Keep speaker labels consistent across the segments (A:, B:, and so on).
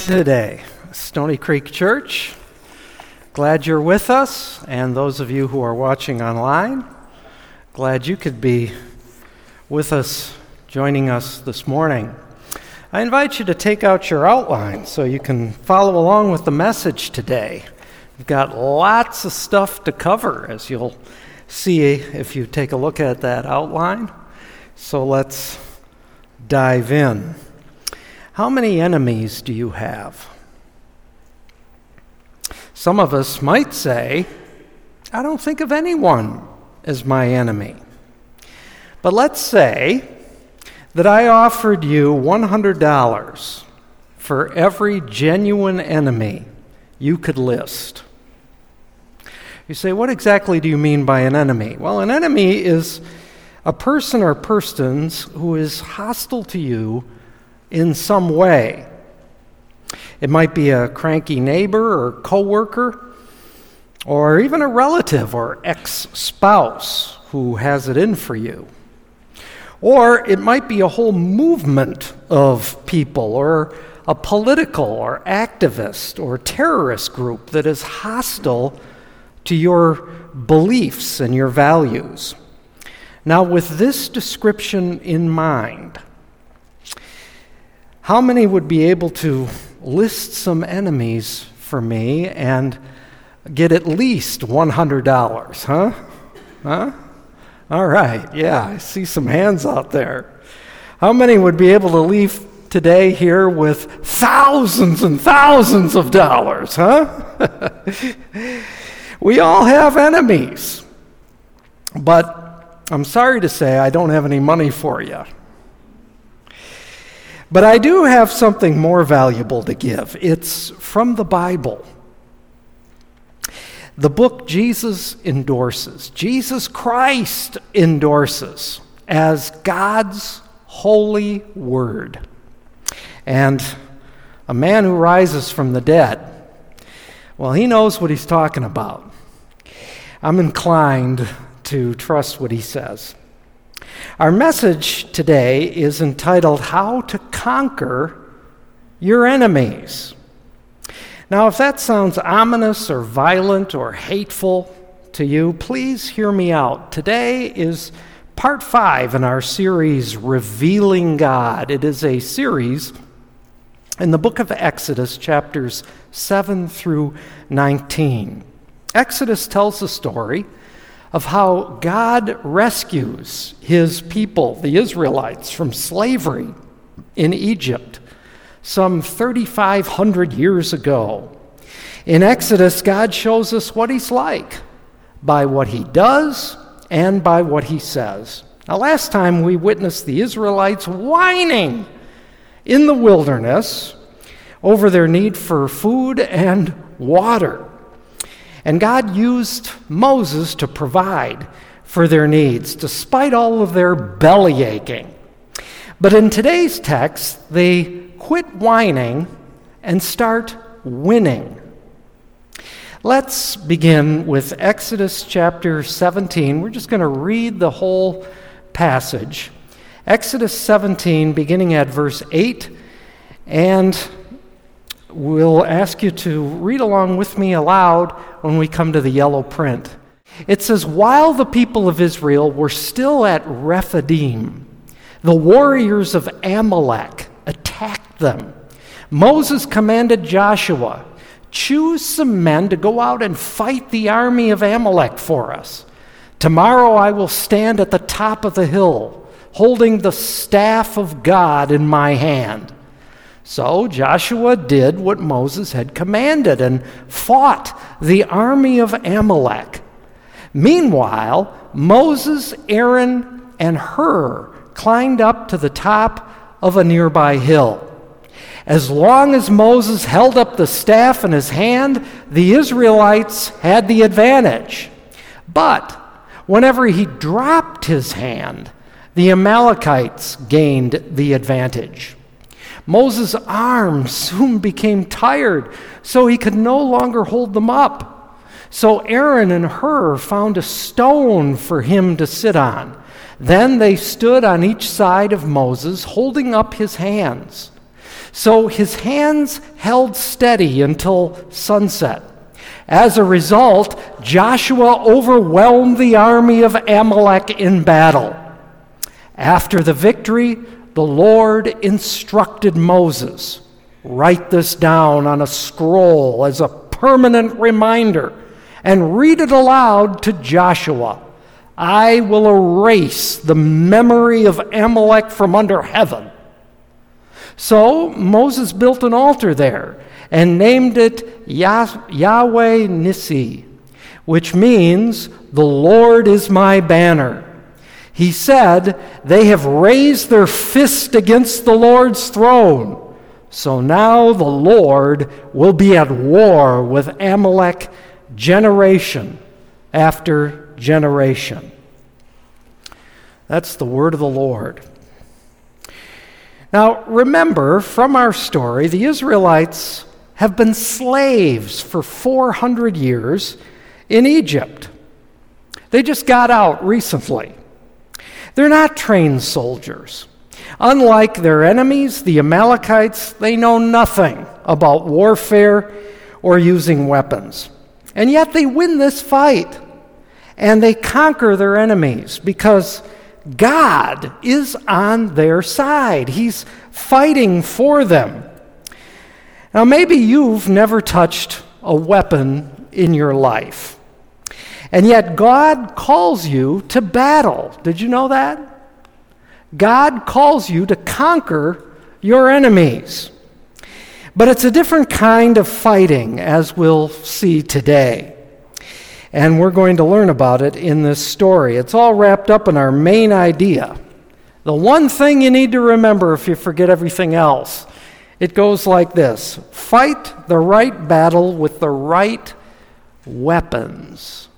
A: today. Stony Creek Church, glad you're with us, and those of you who are watching online, glad you could be with us, joining us this morning. I invite you to take out your outline so you can follow along with the message today. We've got lots of stuff to cover, as you'll see if you take a look at that outline. So let's dive in. How many enemies do you have? Some of us might say, I don't think of anyone as my enemy. But let's say that I offered you $100 for every genuine enemy you could list. You say, what exactly do you mean by an enemy? Well, an enemy is a person or persons who is hostile to you in some way. It might be a cranky neighbor or coworker, or even a relative or ex-spouse who has it in for you. Or it might be a whole movement of people, or a political or activist or terrorist group that is hostile to your beliefs and your values. Now, with this description in mind, how many would be able to list some enemies for me and get at least $100, huh? All right, yeah, I see some hands out there. How many would be able to leave today here with thousands and thousands of dollars, huh? We all have enemies. But I'm sorry to say I don't have any money for you. But I do have something more valuable to give. It's from the Bible. The book Jesus endorses, Jesus Christ endorses as God's holy word. And a man who rises from the dead, well, he knows what he's talking about. I'm inclined to trust what he says. Our message today is entitled, How to Conquer Your Enemies. Now, if that sounds ominous or violent or hateful to you, please hear me out. Today is part 5 in our series, Revealing God. It is a series in the book of Exodus, chapters 7 through 19. Exodus tells the story of how God rescues his people, the Israelites, from slavery in Egypt some 3,500 years ago. In Exodus, God shows us what he's like by what he does and by what he says. Now, last time we witnessed the Israelites whining in the wilderness over their need for food and water. And God used Moses to provide for their needs, despite all of their belly aching. But in today's text, they quit whining and start winning. Let's begin with Exodus chapter 17. We're just going to read the whole passage. Exodus 17, beginning at verse 8, and we'll ask you to read along with me aloud when we come to the yellow print. It says, while the people of Israel were still at Rephidim, the warriors of Amalek attacked them. Moses commanded Joshua, choose some men to go out and fight the army of Amalek for us. Tomorrow I will stand at the top of the hill, holding the staff of God in my hand. So Joshua did what Moses had commanded and fought the army of Amalek. Meanwhile, Moses, Aaron, and Hur climbed up to the top of a nearby hill. As long as Moses held up the staff in his hand, the Israelites had the advantage. But whenever he dropped his hand, the Amalekites gained the advantage. Moses' arms soon became tired, so he could no longer hold them up. So Aaron and Hur found a stone for him to sit on. Then they stood on each side of Moses, holding up his hands. So his hands held steady until sunset. As a result, Joshua overwhelmed the army of Amalek in battle. After the victory, the Lord instructed Moses, "Write this down on a scroll as a permanent reminder and read it aloud to Joshua. I will erase the memory of Amalek from under heaven." So Moses built an altar there and named it Yahweh Nissi, which means "the Lord is my banner." He said, "They have raised their fist against the Lord's throne. So now the Lord will be at war with Amalek generation after generation." That's the word of the Lord. Now, remember from our story, the Israelites have been slaves for 400 years in Egypt. They just got out recently. They're not trained soldiers. Unlike their enemies, the Amalekites, they know nothing about warfare or using weapons. And yet they win this fight, and they conquer their enemies because God is on their side. He's fighting for them. Now, maybe you've never touched a weapon in your life, and yet God calls you to battle. Did you know that? God calls you to conquer your enemies. But it's a different kind of fighting, as we'll see today. And we're going to learn about it in this story. It's all wrapped up in our main idea. The one thing you need to remember if you forget everything else, it goes like this: fight the right battle with the right weapons.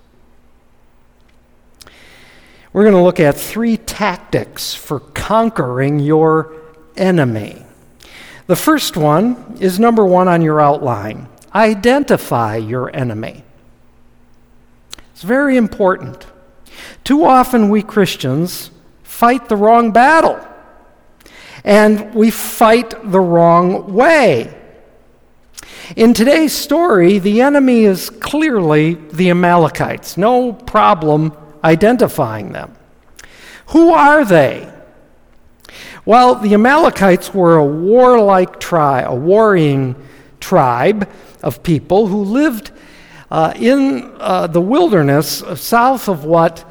A: We're going to look at 3 tactics for conquering your enemy. The first one is number 1 on your outline. Identify your enemy. It's very important. Too often we Christians fight the wrong battle, and we fight the wrong way. In today's story, the enemy is clearly the Amalekites. No problem identifying them. Who are they? Well, the Amalekites were a warlike tribe, a warring tribe of people who lived in the wilderness south of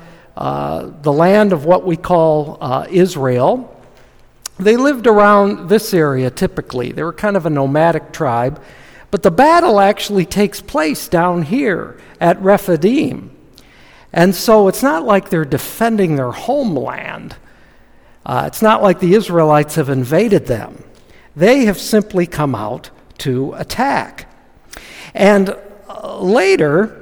A: the land of what we call Israel. They lived around this area typically. They were kind of a nomadic tribe. But the battle actually takes place down here at Rephidim. And so it's not like they're defending their homeland. It's not like the Israelites have invaded them. They have simply come out to attack. And later,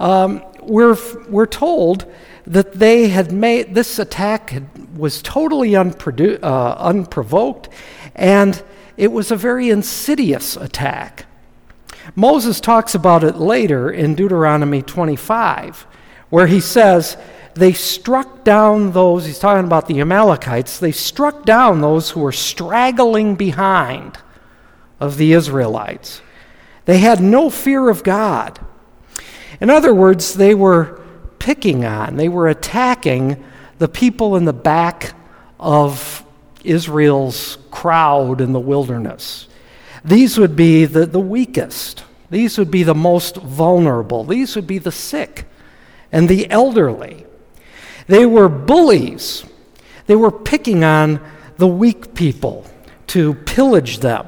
A: we're told that they had made this attack was totally unprovoked, and it was a very insidious attack. Moses talks about it later in Deuteronomy 25, where he says they struck down those, he's talking about the Amalekites, they struck down those who were straggling behind of the Israelites. They had no fear of God. In other words, they were picking on, they were attacking the people in the back of Israel's crowd in the wilderness. These would be the weakest. These would be the most vulnerable. These would be the sick and the elderly. They were bullies. They were picking on the weak people to pillage them.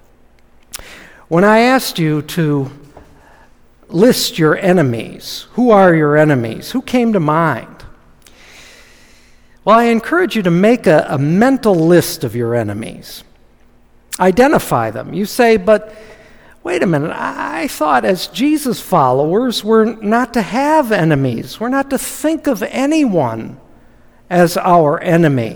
A: When I asked you to list your enemies, who are your enemies? Who came to mind? Well, I encourage you to make a mental list of your enemies. Identify them. You say, but wait a minute, I thought as Jesus followers we're not to have enemies. We're not to think of anyone as our enemy.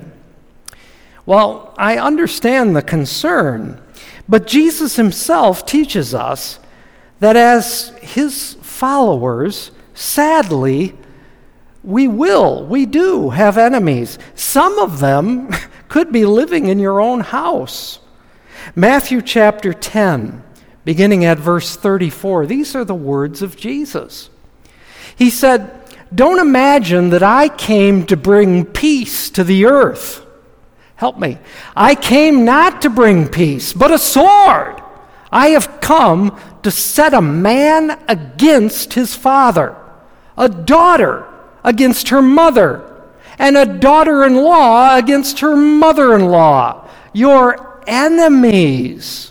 A: Well, I understand the concern, but Jesus himself teaches us that as his followers, sadly, we do have enemies. Some of them could be living in your own house. Matthew chapter 10, beginning at verse 34, these are the words of Jesus. He said, "Don't imagine that I came to bring peace to the earth." Help me. "I came not to bring peace, but a sword. I have come to set a man against his father, a daughter against her mother, and a daughter-in-law against her mother-in-law. Your enemies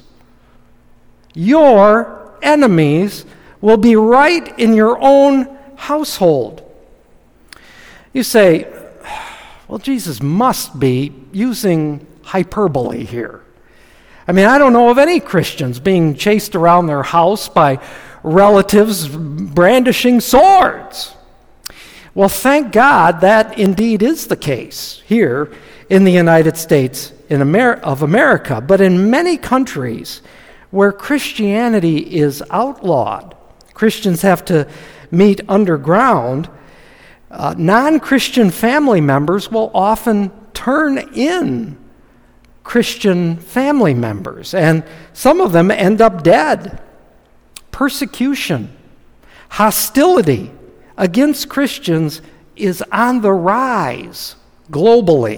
A: will be right in your own household." You say, well, Jesus must be using hyperbole here. I mean, I don't know of any Christians being chased around their house by relatives brandishing swords. Well, thank God that indeed is the case here in the United States of America. But in many countries where Christianity is outlawed, Christians have to meet underground, non-Christian family members will often turn in Christian family members, and some of them end up dead. Persecution, hostility against Christians is on the rise globally.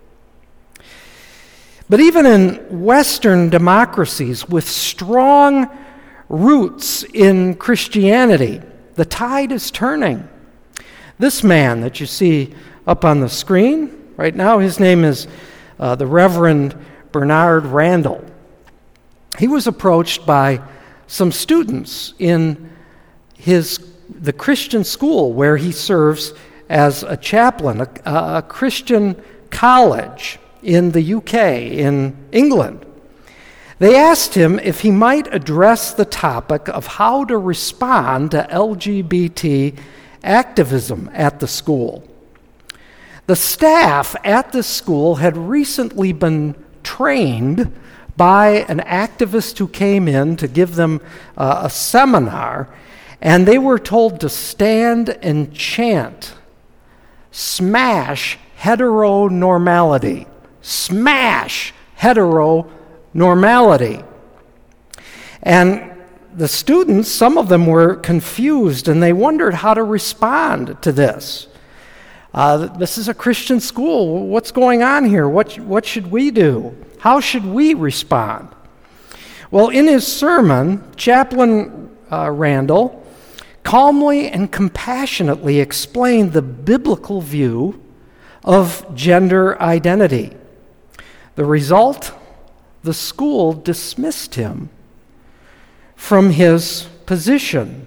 A: But even in Western democracies with strong roots in Christianity, the tide is turning. This man that you see up on the screen right now, his name is the Reverend Bernard Randall. He was approached by some students in the Christian school where he serves as a chaplain, a Christian college in the UK, in England. They asked him if he might address the topic of how to respond to LGBT activism at the school. The staff at this school had recently been trained by an activist who came in to give them a seminar, and they were told to stand and chant, "Smash heteronormality. Smash heteronormality." And the students, some of them were confused, and they wondered how to respond to this. This is a Christian school. What's going on here? What should we do? How should we respond? Well, in his sermon, Chaplain Randall calmly and compassionately explained the biblical view of gender identity. The result? The school dismissed him from his position.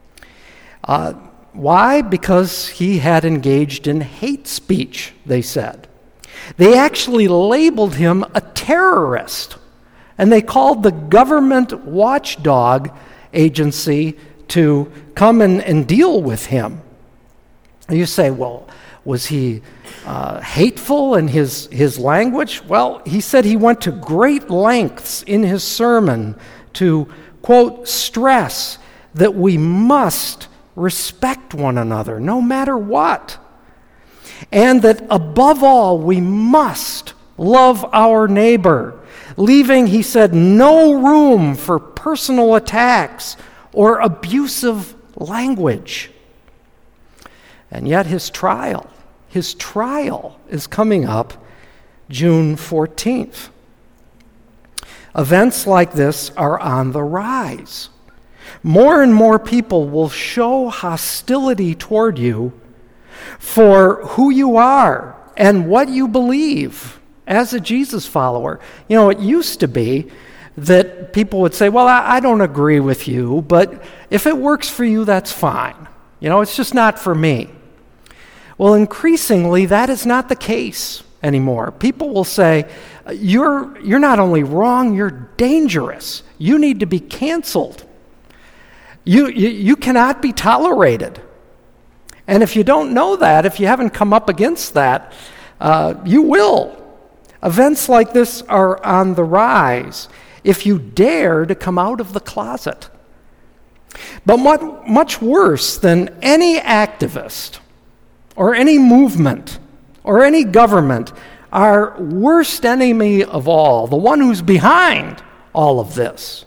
A: Why? Because he had engaged in hate speech, they said. They actually labeled him a terrorist, and they called the government watchdog agency to come and deal with him. You say, well, was he hateful in his language? Well, he said he went to great lengths in his sermon to, quote, stress that we must respect one another no matter what, and that above all we must love our neighbor, leaving, he said, no room for personal attacks or abusive language. And yet his trial is coming up June 14th. Events like this are on the rise. More and more people will show hostility toward you for who you are and what you believe as a Jesus follower. You know, it used to be that people would say, well, I don't agree with you, but if it works for you, that's fine. You know, it's just not for me. Well, increasingly, that is not the case anymore. People will say, you're not only wrong, you're dangerous. You need to be canceled. You cannot be tolerated. And if you don't know that, if you haven't come up against that, you will. Events like this are on the rise if you dare to come out of the closet. But much worse than any activist or any movement or any government our worst enemy of all, the one who's behind all of this,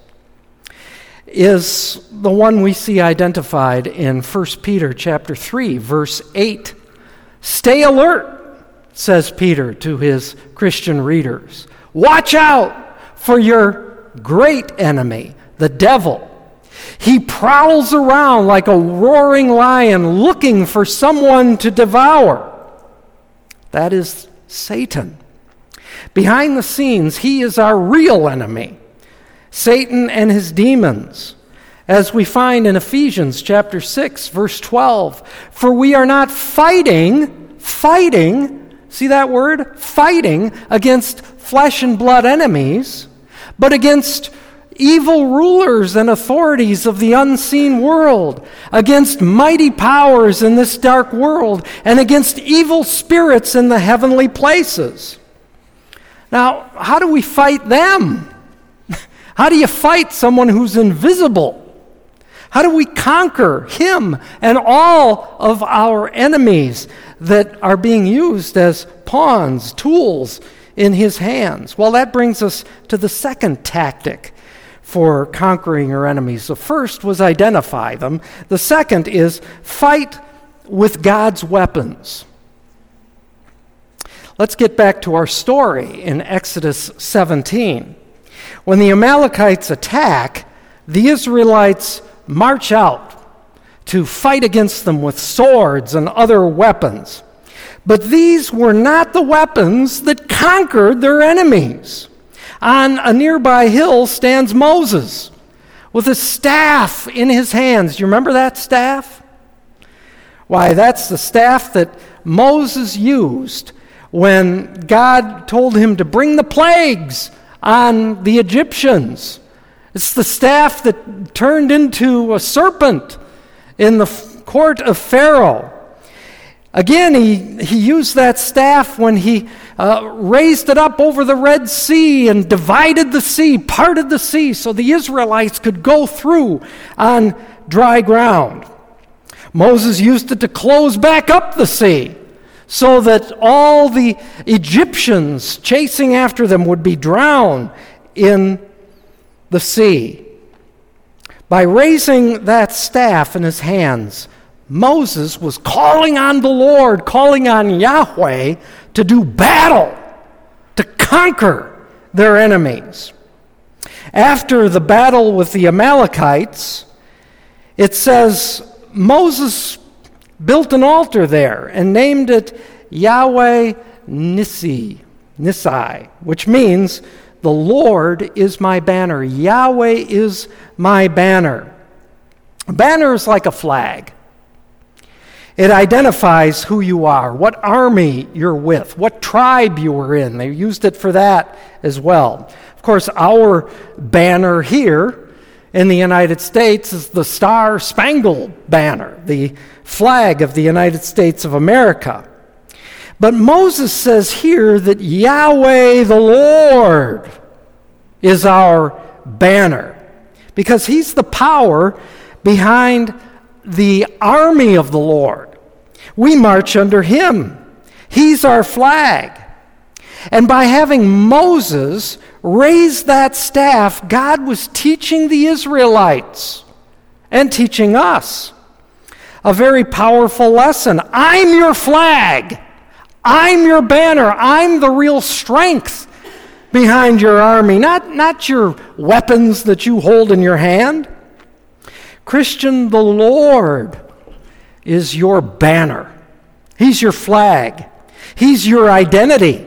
A: is the one we see identified in 1 Peter chapter 3, verse 8. Stay alert, says Peter to his Christian readers. Watch out for your great enemy, the devil. He prowls around like a roaring lion looking for someone to devour. That is Satan. Behind the scenes, he is our real enemy, Satan and his demons, as we find in Ephesians chapter 6, verse 12. For we are not fighting, see that word? Fighting against flesh and blood enemies, but against evil rulers and authorities of the unseen world, against mighty powers in this dark world, and against evil spirits in the heavenly places. Now, how do we fight them? How do you fight someone who's invisible? How do we conquer him and all of our enemies that are being used as pawns, tools in his hands? Well, that brings us to the second tactic for conquering our enemies. The first was identify them. The second is fight with God's weapons. Let's get back to our story in Exodus 17. When the Amalekites attack, the Israelites march out to fight against them with swords and other weapons. But these were not the weapons that conquered their enemies. On a nearby hill stands Moses with a staff in his hands. Do you remember that staff? Why, that's the staff that Moses used when God told him to bring the plagues on the Egyptians. It's the staff that turned into a serpent in the court of Pharaoh. Again, he used that staff when he raised it up over the Red Sea and divided the sea, parted the sea, so the Israelites could go through on dry ground. Moses used it to close back up the sea so that all the Egyptians chasing after them would be drowned in the sea. By raising that staff in his hands, Moses was calling on the Lord, calling on Yahweh to do battle, to conquer their enemies. After the battle with the Amalekites, it says Moses built an altar there and named it Yahweh Nissi, which means the Lord is my banner. Yahweh is my banner. A banner is like a flag. It identifies who you are, what army you're with, what tribe you were in. They used it for that as well. Of course, our banner here in the United States is the Star-Spangled Banner, the flag of the United States of America. But Moses says here that Yahweh the Lord is our banner, because he's the power behind the army of the Lord. We march under him. He's our flag. And by having Moses raise that staff, God was teaching the Israelites and teaching us a very powerful lesson. I'm your flag. I'm your banner. I'm the real strength behind your army, not your weapons that you hold in your hand. Christian, the Lord is your banner. He's your flag. He's your identity.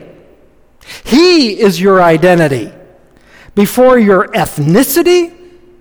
A: He is your identity before your ethnicity,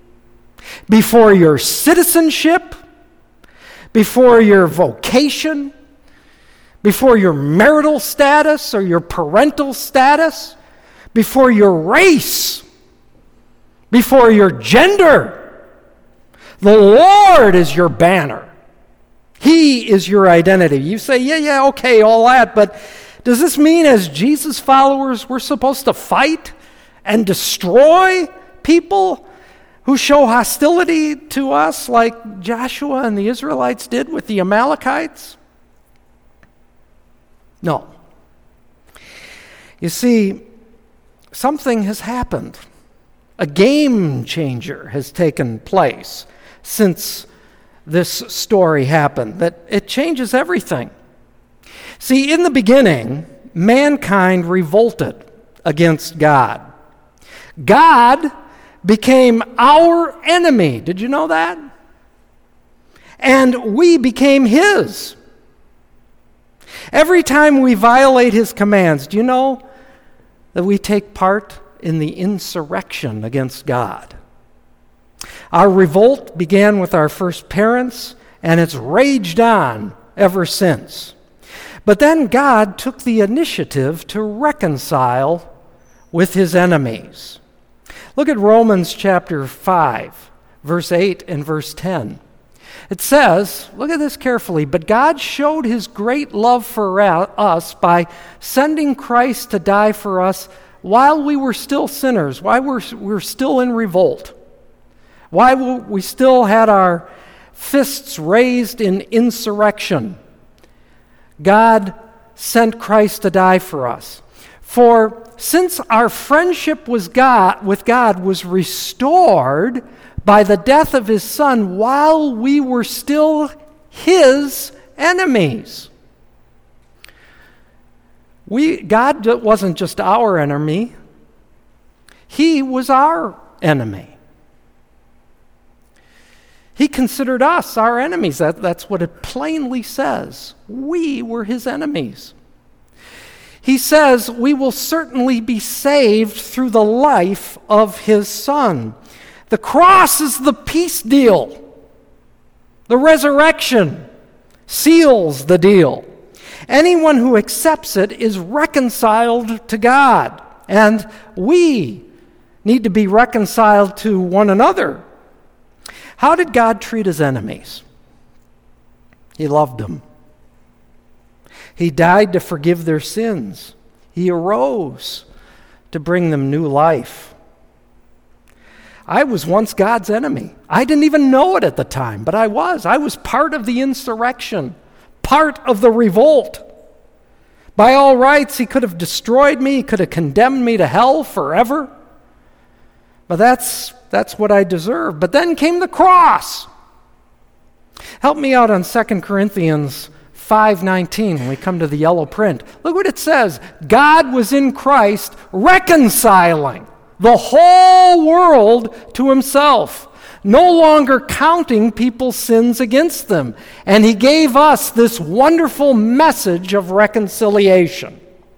A: before your citizenship, before your vocation, before your marital status or your parental status, before your race, before your gender. The Lord is your banner. He is your identity. You say, yeah, okay, all that, but does this mean as Jesus followers we're supposed to fight and destroy people who show hostility to us like Joshua and the Israelites did with the Amalekites? No. You see, something has happened. A game changer has taken place since this story happened, that it changes everything. See, in the beginning, mankind revolted against God. God became our enemy. Did you know that? And we became his. Every time we violate his commands, do you know that we take part in the insurrection against God? Our revolt began with our first parents, and it's raged on ever since. But then God took the initiative to reconcile with his enemies. Look at Romans chapter 5, verse 8 and verse 10. It says, look at this carefully, but God showed his great love for us by sending Christ to die for us while we were still sinners, while we were still in revolt, while we still had our fists raised in insurrection. God sent Christ to die for us. For since our friendship with God was restored by the death of his Son while we were still his enemies. God wasn't just our enemy. He was our enemy. He considered us our enemies. That's what it plainly says. We were his enemies. He says we will certainly be saved through the life of his Son. The cross is the peace deal. The resurrection seals the deal. Anyone who accepts it is reconciled to God. And we need to be reconciled to one another. How did God treat his enemies? He loved them. He died to forgive their sins. He arose to bring them new life. I was once God's enemy. I didn't even know it at the time, but I was. I was part of the insurrection, part of the revolt. By all rights, he could have destroyed me. He could have condemned me to hell forever. But that's what I deserve. But then came the cross. Help me out on 2 Corinthians 5:19 when we come to the yellow print. Look what it says. God was in Christ reconciling the whole world to himself, no longer counting people's sins against them. And he gave us this wonderful message of reconciliation.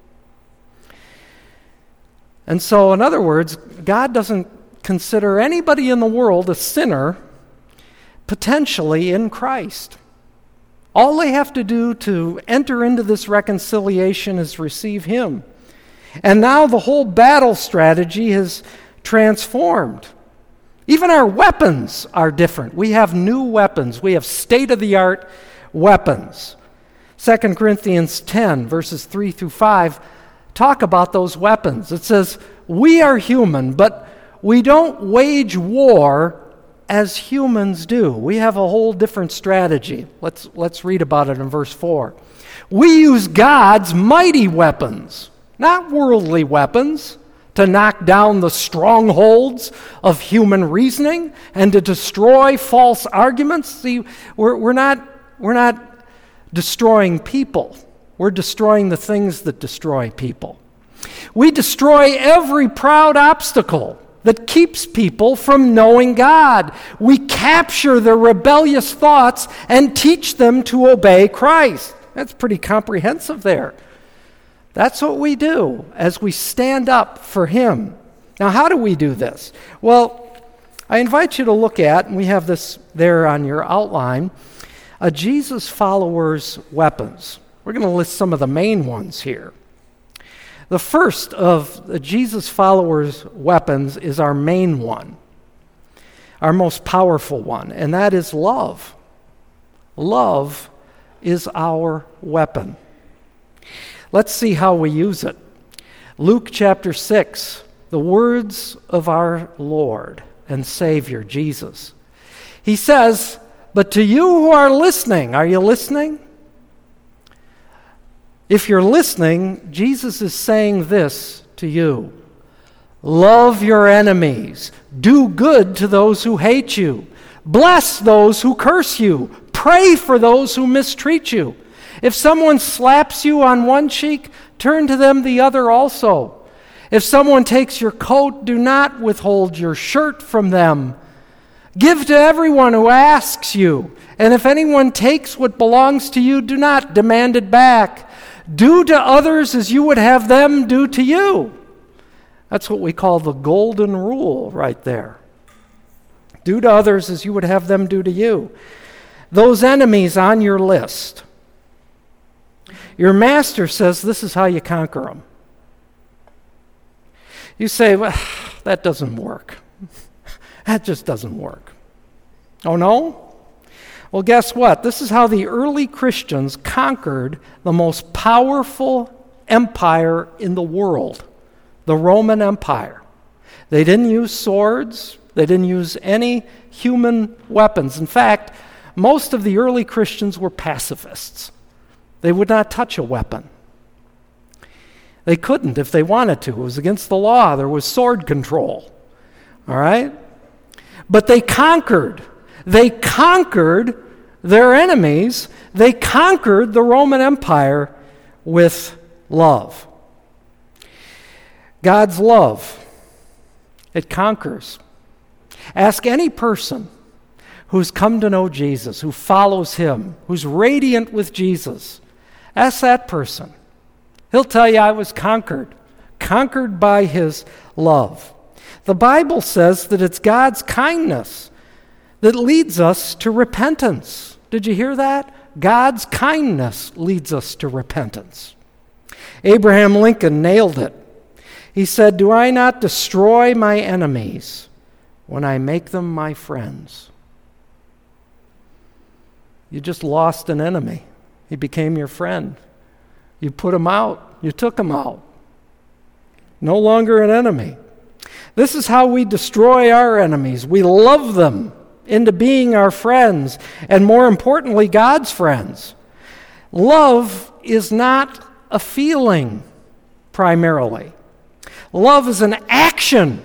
A: And so, in other words, God doesn't consider anybody in the world a sinner potentially in Christ. All they have to do to enter into this reconciliation is receive him. And now the whole battle strategy has transformed. Even our weapons are different. We have new weapons. We have state-of-the-art weapons. 2 Corinthians 10, verses 3 through 5, talk about those weapons. It says, we are human, but we don't wage war as humans do. We have a whole different strategy. Let's read about it in verse 4. We use God's mighty weapons, not worldly weapons, to knock down the strongholds of human reasoning and to destroy false arguments. See, we're not destroying people. We're destroying the things that destroy people. We destroy every proud obstacle that keeps people from knowing God. We capture their rebellious thoughts and teach them to obey Christ. That's pretty comprehensive there. That's what we do as we stand up for him. Now, how do we do this? Well, I invite you to look at, and we have this there on your outline, a Jesus follower's weapons. We're going to list some of the main ones here. The first of the Jesus followers' weapons is our main one, our most powerful one, and that is love. Love is our weapon. Let's see how we use it. Luke chapter 6, the words of our Lord and Savior, Jesus. He says, but to you who are listening, are you listening? If you're listening, Jesus is saying this to you. Love your enemies. Do good to those who hate you. Bless those who curse you. Pray for those who mistreat you. If someone slaps you on one cheek, turn to them the other also. If someone takes your coat, do not withhold your shirt from them. Give to everyone who asks you. And if anyone takes what belongs to you, do not demand it back. Do to others as you would have them do to you. That's what we call the golden rule right there. Do to others as you would have them do to you. Those enemies on your list, your master says this is how you conquer them. You say, well, that doesn't work. That just doesn't work. Oh, no? Well, guess what? This is how the early Christians conquered the most powerful empire in the world, the Roman Empire. They didn't use swords. They didn't use any human weapons. In fact, most of the early Christians were pacifists. They would not touch a weapon. They couldn't if they wanted to. It was against the law. There was sword control. All right? But they conquered. They conquered their enemies. They conquered the Roman Empire with love. God's love, it conquers. Ask any person who's come to know Jesus, who follows him, who's radiant with Jesus. Ask that person. He'll tell you I was conquered by his love. The Bible says that it's God's kindness that leads us to repentance. Did you hear that? God's kindness leads us to repentance. Abraham Lincoln nailed it. He said, "Do I not destroy my enemies when I make them my friends?" You just lost an enemy. He became your friend. You put him out. You took him out. No longer an enemy. This is how we destroy our enemies. We love them into being our friends, and more importantly, God's friends. Love is not a feeling, primarily. Love is an action.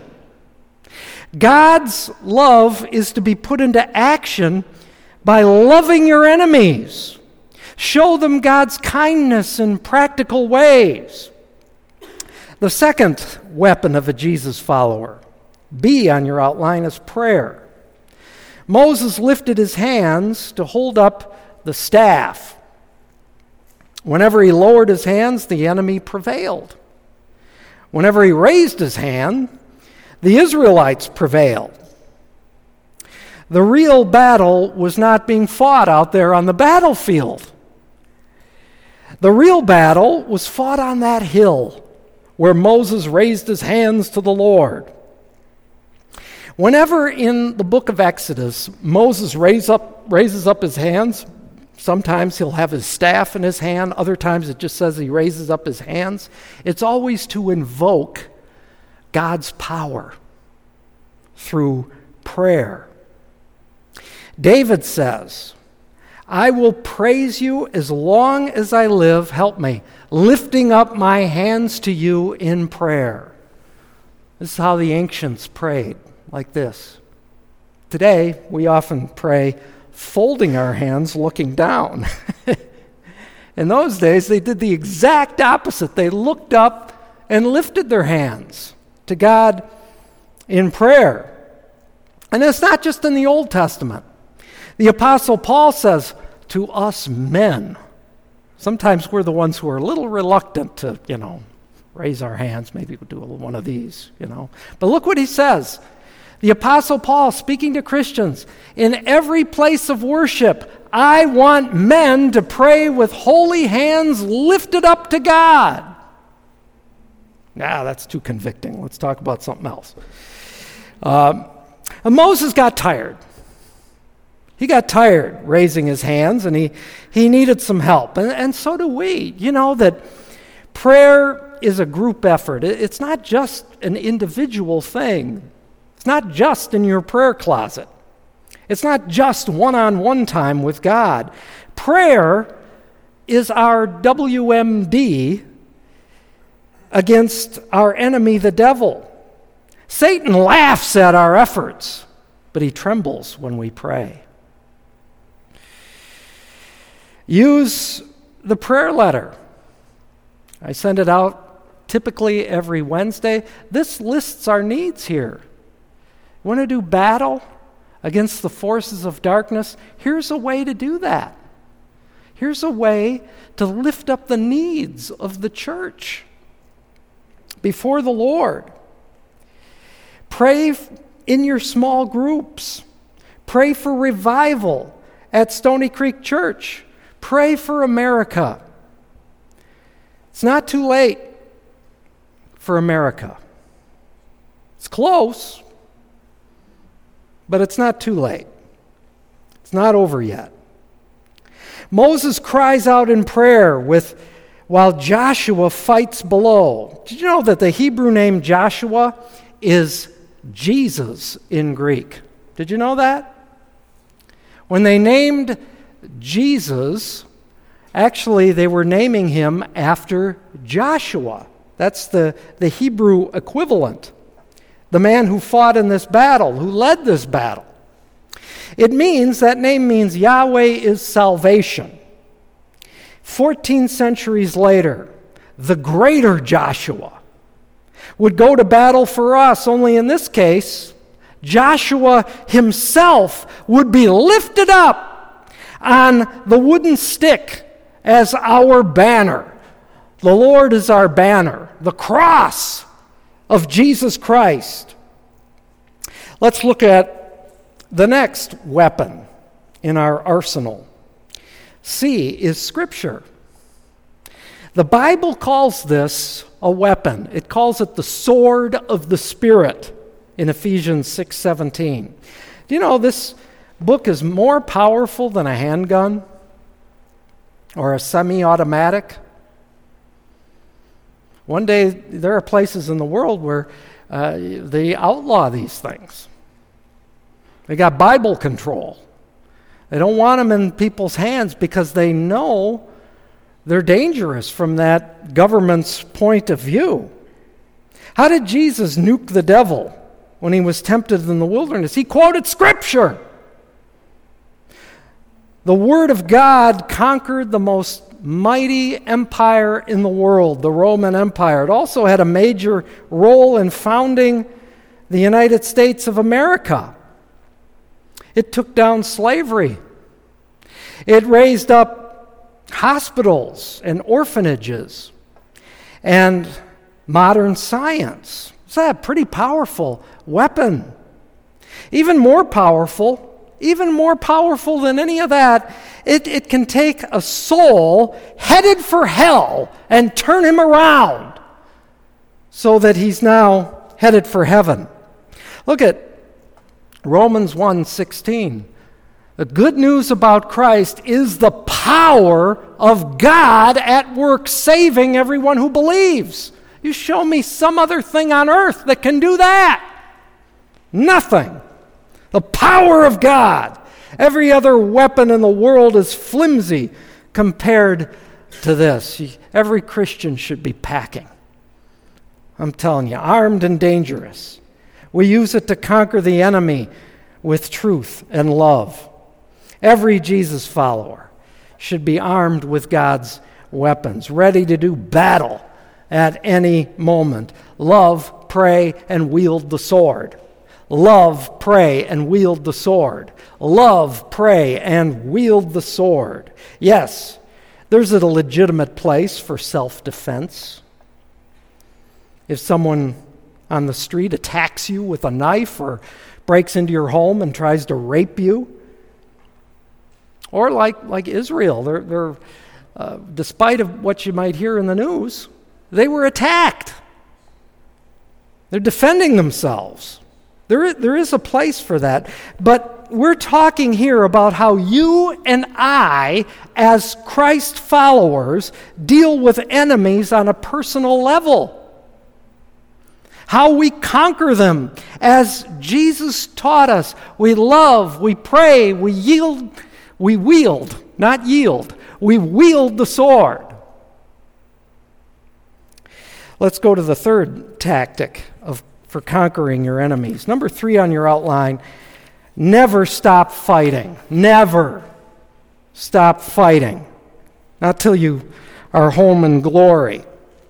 A: God's love is to be put into action by loving your enemies. Show them God's kindness in practical ways. The second weapon of a Jesus follower, B on your outline, is prayer. Moses lifted his hands to hold up the staff. Whenever he lowered his hands, the enemy prevailed. Whenever he raised his hand, the Israelites prevailed. The real battle was not being fought out there on the battlefield. The real battle was fought on that hill where Moses raised his hands to the Lord. Whenever in the book of Exodus, Moses raises up his hands, sometimes he'll have his staff in his hand, other times it just says he raises up his hands. It's always to invoke God's power through prayer. David says, "I will praise you as long as I live, help me, lifting up my hands to you in prayer." This is how the ancients prayed, like this. Today, we often pray folding our hands, looking down. In those days, they did the exact opposite. They looked up and lifted their hands to God in prayer. And it's not just in the Old Testament. The Apostle Paul says, to us men, sometimes we're the ones who are a little reluctant to, raise our hands. Maybe we'll do one of these, But look what he says. The Apostle Paul, speaking to Christians, in every place of worship, I want men to pray with holy hands lifted up to God. That's too convicting. Let's talk about something else. And Moses got tired. He got tired raising his hands, and he needed some help. And so do we. You know that prayer is a group effort. It's not just an individual thing. It's not just in your prayer closet. It's not just one-on-one time with God. Prayer is our WMD against our enemy, the devil. Satan laughs at our efforts, but he trembles when we pray. Use the prayer letter. I send it out typically every Wednesday. This lists our needs here. You want to do battle against the forces of darkness? Here's a way to do that. Here's a way to lift up the needs of the church before the Lord. Pray in your small groups. Pray for revival at Stony Creek Church. Pray for America. It's not too late for America. It's close, but it's not too late. It's not over yet. Moses cries out in prayer while Joshua fights below. Did you know that the Hebrew name Joshua is Jesus in Greek? Did you know that? When they named Jesus, actually they were naming him after Joshua. That's the Hebrew equivalent. The man who fought in this battle, who led this battle. That name means Yahweh is salvation. 14 centuries later, the greater Joshua would go to battle for us, only in this case, Joshua himself would be lifted up on the wooden stick as our banner. The Lord is our banner, the cross of Jesus Christ. Let's look at the next weapon in our arsenal. C is Scripture. The Bible calls this a weapon. It calls it the sword of the Spirit in Ephesians 6:17. Do you know this book is more powerful than a handgun or a semi-automatic? One day, there are places in the world where they outlaw these things. They got Bible control. They don't want them in people's hands because they know they're dangerous from that government's point of view. How did Jesus nuke the devil when he was tempted in the wilderness? He quoted Scripture. The Word of God conquered the most mighty empire in the world, the Roman Empire. It also had a major role in founding the United States of America. It took down slavery. It raised up hospitals and orphanages and modern science. It's a pretty powerful weapon. Even more powerful than any of that, it can take a soul headed for hell and turn him around so that he's now headed for heaven. Look at Romans 1:16. The good news about Christ is the power of God at work saving everyone who believes. You show me some other thing on earth that can do that. Nothing. The power of God. Every other weapon in the world is flimsy compared to this. Every Christian should be packing. I'm telling you, armed and dangerous. We use it to conquer the enemy with truth and love. Every Jesus follower should be armed with God's weapons, ready to do battle at any moment. Love, pray, and wield the sword. Love, pray, and wield the sword. Love, pray, and wield the sword. Yes, there's a legitimate place for self-defense. If someone on the street attacks you with a knife or breaks into your home and tries to rape you, or like Israel, they're despite of what you might hear in the news, they were attacked. They're defending themselves. There is a place for that. But we're talking here about how you and I, as Christ followers, deal with enemies on a personal level. How we conquer them as Jesus taught us. We love, we pray, we wield, not yield. We wield the sword. Let's go to the third tactic for conquering your enemies. Number 3 on your outline, never stop fighting. Never stop fighting. Not till you are home in glory.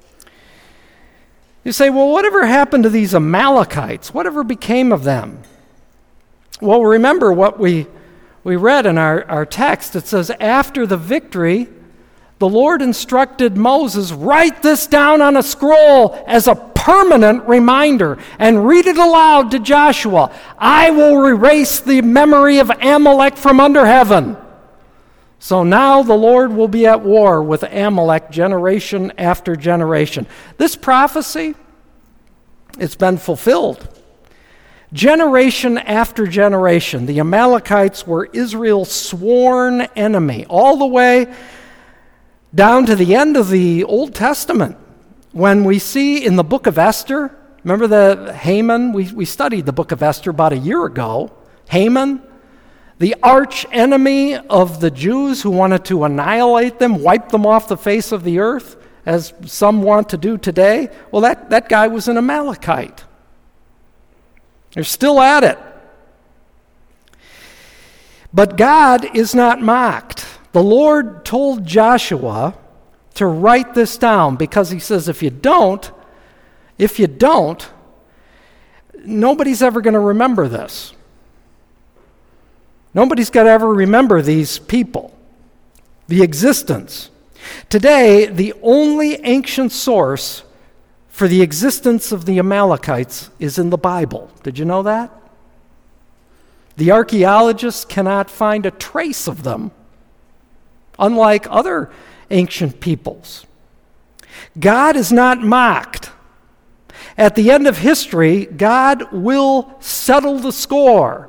A: You say, well, whatever happened to these Amalekites? Whatever became of them? Well, remember what we read in our text. It says, after the victory, the Lord instructed Moses, write this down on a scroll as a permanent reminder and read it aloud to Joshua. I will erase the memory of Amalek from under heaven. So now the Lord will be at war with Amalek generation after generation. This prophecy, it's been fulfilled. Generation after generation, the Amalekites were Israel's sworn enemy, all the way down to the end of the Old Testament. When we see in the book of Esther, remember the Haman? We studied the book of Esther about a year ago. Haman, the arch enemy of the Jews who wanted to annihilate them, wipe them off the face of the earth, as some want to do today. Well, that guy was an Amalekite. They're still at it. But God is not mocked. The Lord told Joshua to write this down because he says if you don't, nobody's ever going to remember this. Nobody's going to ever remember these people, the existence. Today, the only ancient source for the existence of the Amalekites is in the Bible. Did you know that? The archaeologists cannot find a trace of them, unlike other ancient peoples. God is not mocked. At the end of history, God will settle the score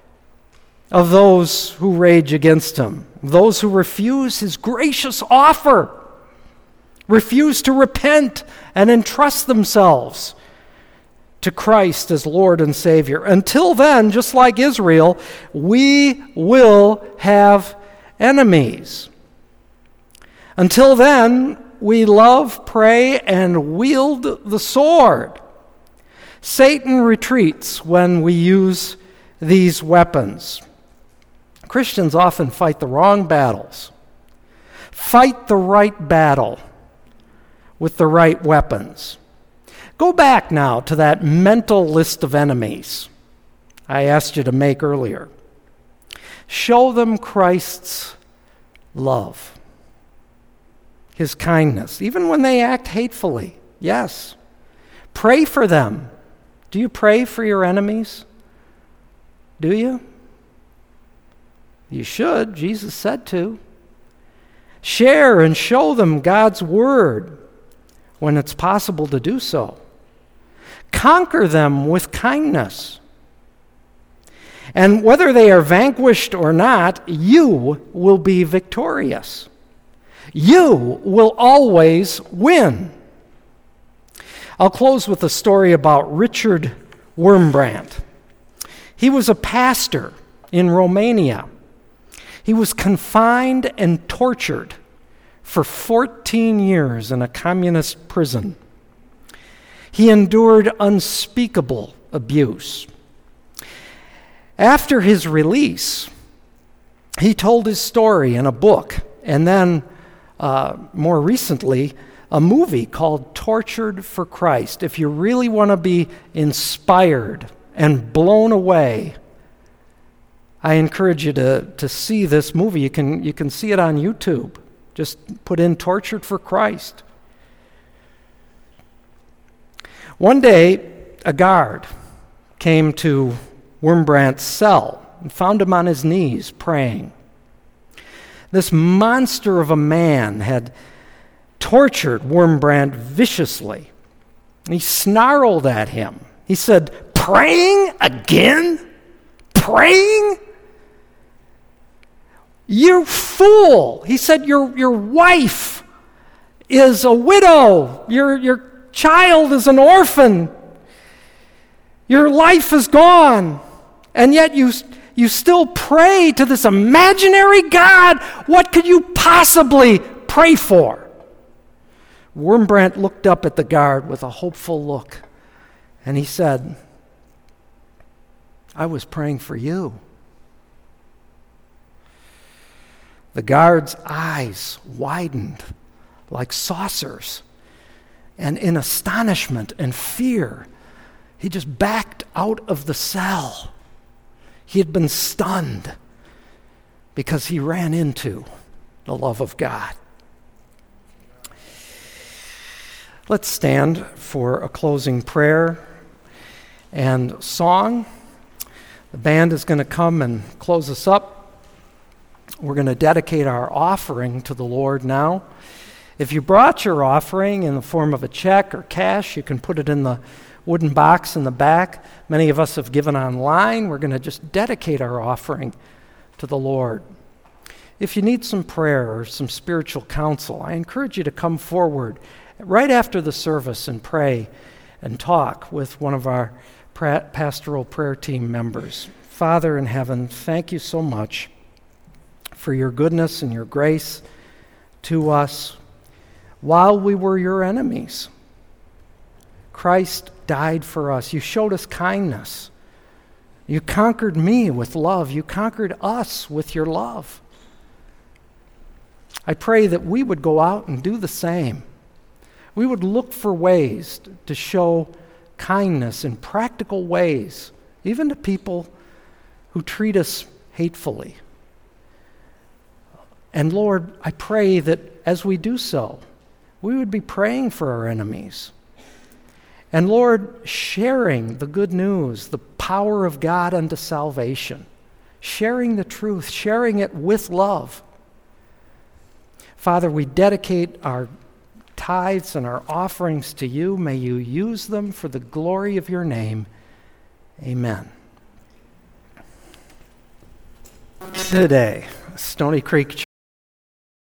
A: of those who rage against him, those who refuse his gracious offer, refuse to repent and entrust themselves to Christ as Lord and Savior. Until then, just like Israel, we will have enemies. Until then, we love, pray, and wield the sword. Satan retreats when we use these weapons. Christians often fight the wrong battles. Fight the right battle with the right weapons. Go back now to that mental list of enemies I asked you to make earlier. Show them Christ's love, his kindness, even when they act hatefully. Yes. Pray for them. Do you pray for your enemies? Do you? You should. Jesus said to. Share and show them God's word when it's possible to do so. Conquer them with kindness. And whether they are vanquished or not, you will be victorious. You will always win. I'll close with a story about Richard Wurmbrand. He was a pastor in Romania. He was confined and tortured for 14 years in a communist prison. He endured unspeakable abuse. After his release, he told his story in a book, and then more recently, a movie called Tortured for Christ. If you really want to be inspired and blown away, I encourage you to see this movie. You can see it on YouTube. Just put in Tortured for Christ. One day, a guard came to Wurmbrand's cell and found him on his knees praying. This monster of a man had tortured Wurmbrand viciously. He snarled at him. He said, "Praying again? Praying? You fool!" He said, your wife is a widow. Your child is an orphan. Your life is gone. And yet you You still pray to this imaginary God. What could you possibly pray for? Wurmbrand looked up at the guard with a hopeful look, and he said, I was praying for you. The guard's eyes widened like saucers, and in astonishment and fear, he just backed out of the cell. He had been stunned because he ran into the love of God. Let's stand for a closing prayer and song. The band is going to come and close us up. We're going to dedicate our offering to the Lord now. If you brought your offering in the form of a check or cash, you can put it in the wooden box in the back. Many of us have given online. We're going to just dedicate our offering to the Lord. If you need some prayer or some spiritual counsel, I encourage you to come forward right after the service and pray and talk with one of our pastoral prayer team members. Father in heaven, thank you so much for your goodness and your grace to us while we were your enemies. Christ died for us. You showed us kindness. You conquered me with love. You conquered us with your love. I pray that we would go out and do the same. We would look for ways to show kindness in practical ways, even to people who treat us hatefully. And Lord, I pray that as we do so, we would be praying for our enemies. And Lord, sharing the good news, the power of God unto salvation, sharing the truth, sharing it with love. Father, we dedicate our tithes and our offerings to you. May you use them for the glory of your name. Amen. Today, Stony Creek Church.